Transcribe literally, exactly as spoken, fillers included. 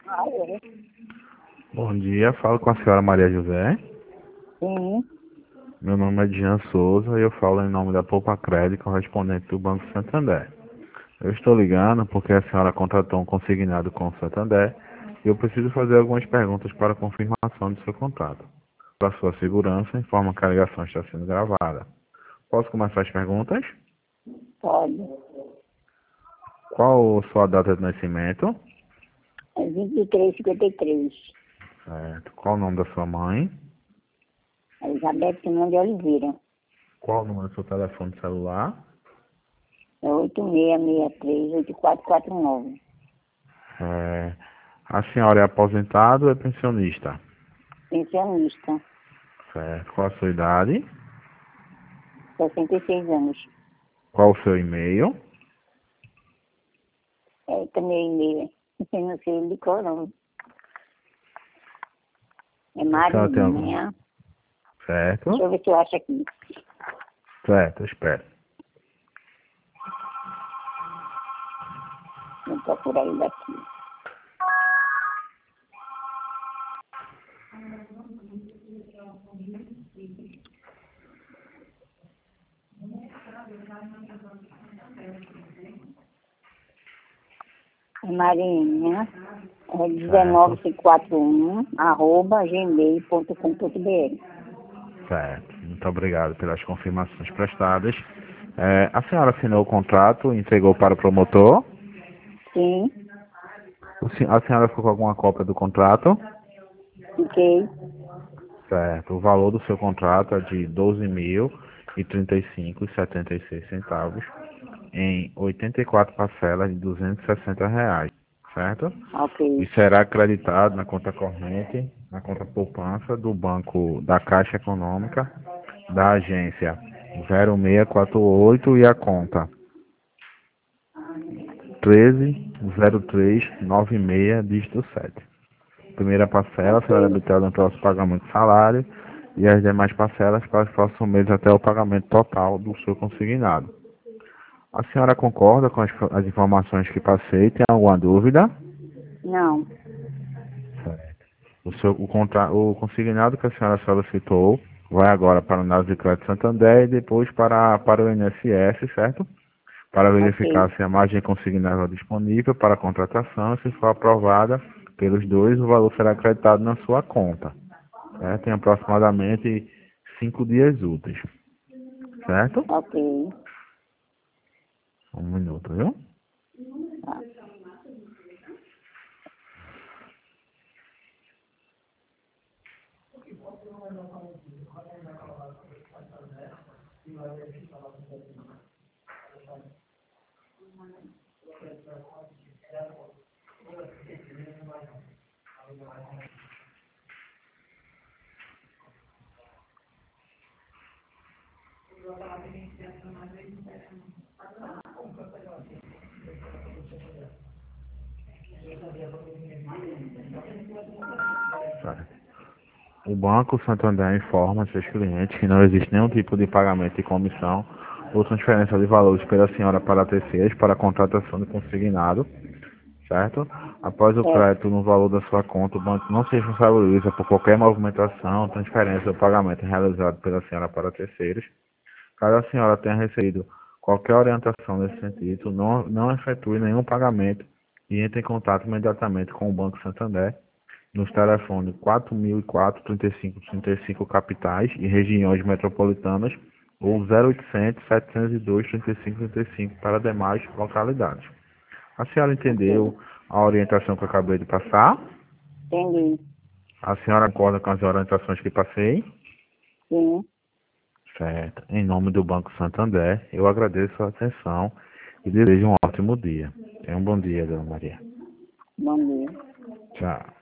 Alô? Bom dia, falo com a senhora Maria José. Sim, Meu nome é Jean Souza e eu falo em nome da Poupa Crédito, correspondente do Banco Santander. Eu estou ligando porque a senhora contratou um consignado com o Santander e eu preciso fazer algumas perguntas para confirmação do seu contrato. Para sua segurança, informa que a ligação está sendo gravada. Posso começar as perguntas? pode. Qual a sua data de nascimento? É vinte e três cinquenta e três. Certo. Qual o nome da sua mãe? Elizabeth Simão de Oliveira. Qual o número do seu telefone celular? É oito seis seis três oito quatro quatro nove. É, a senhora é aposentada ou é pensionista? Pensionista. Certo. Qual a sua idade? sessenta e seis anos. Qual o seu e-mail? É também e-mail. Eu não sei de cor, não. É A senhora tem algum? Marinha. Deixa Certo. eu ver se eu acho aqui. Certo, espera. Vou procurar ele aqui. É Marinha. É Certo. um nove quatro um arroba gmail ponto com ponto br. Certo. Muito obrigado pelas confirmações prestadas. É, a senhora assinou o contrato e entregou para o promotor? Sim, O sen- A senhora ficou com alguma cópia do contrato? fiquei. Certo. O valor do seu contrato é de doze mil e trinta e cinco e setenta e seis centavos em oitenta e quatro parcelas de duzentos e sessenta reais, certo? Ok. E será acreditado na conta corrente, na conta poupança do Banco da Caixa Econômica, da agência zero seis quatro oito e a conta treze zero três nove seis, dígito sete. Primeira parcela será Ok. debitada no próximo pagamento de salário e as demais parcelas para os próximos meses até o pagamento total do seu consignado. A senhora concorda com as, as informações que passei? Tem alguma dúvida? Não. Certo. O, seu, o, contra, o consignado que a senhora solicitou vai agora para o Análise de Crédito Santander e depois para, para o I N S S, certo? Para Ok. verificar se a margem consignável é disponível para a contratação. Se for aprovada pelos dois, o valor será acreditado na sua conta. Certo? Em aproximadamente cinco dias úteis. Certo? Ok. Um minuto, viu? Tá. Certo. O Banco Santander informa seus clientes que não existe nenhum tipo de pagamento de comissão ou transferência de valores pela senhora para terceiros para a contratação de consignado, certo? Após o Certo. crédito no valor da sua conta, o banco não se responsabiliza por qualquer movimentação, transferência ou pagamento realizado pela senhora para terceiros. Caso a senhora tenha recebido qualquer orientação nesse sentido, não, não efetue nenhum pagamento e entre em contato imediatamente com o Banco Santander nos telefones quatro mil e quatro, trinta e cinco, trinta e cinco capitais e regiões metropolitanas ou zero oitocentos, setecentos e dois, trinta e cinco, trinta e cinco para demais localidades. A senhora Ok. entendeu a orientação que eu acabei de passar? Entendi. A senhora concorda com as orientações que passei? Sim. Certo. Em nome do Banco Santander, eu agradeço a atenção e desejo um ótimo dia. Tenha um bom dia, dona Maria. Bom dia. Tchau.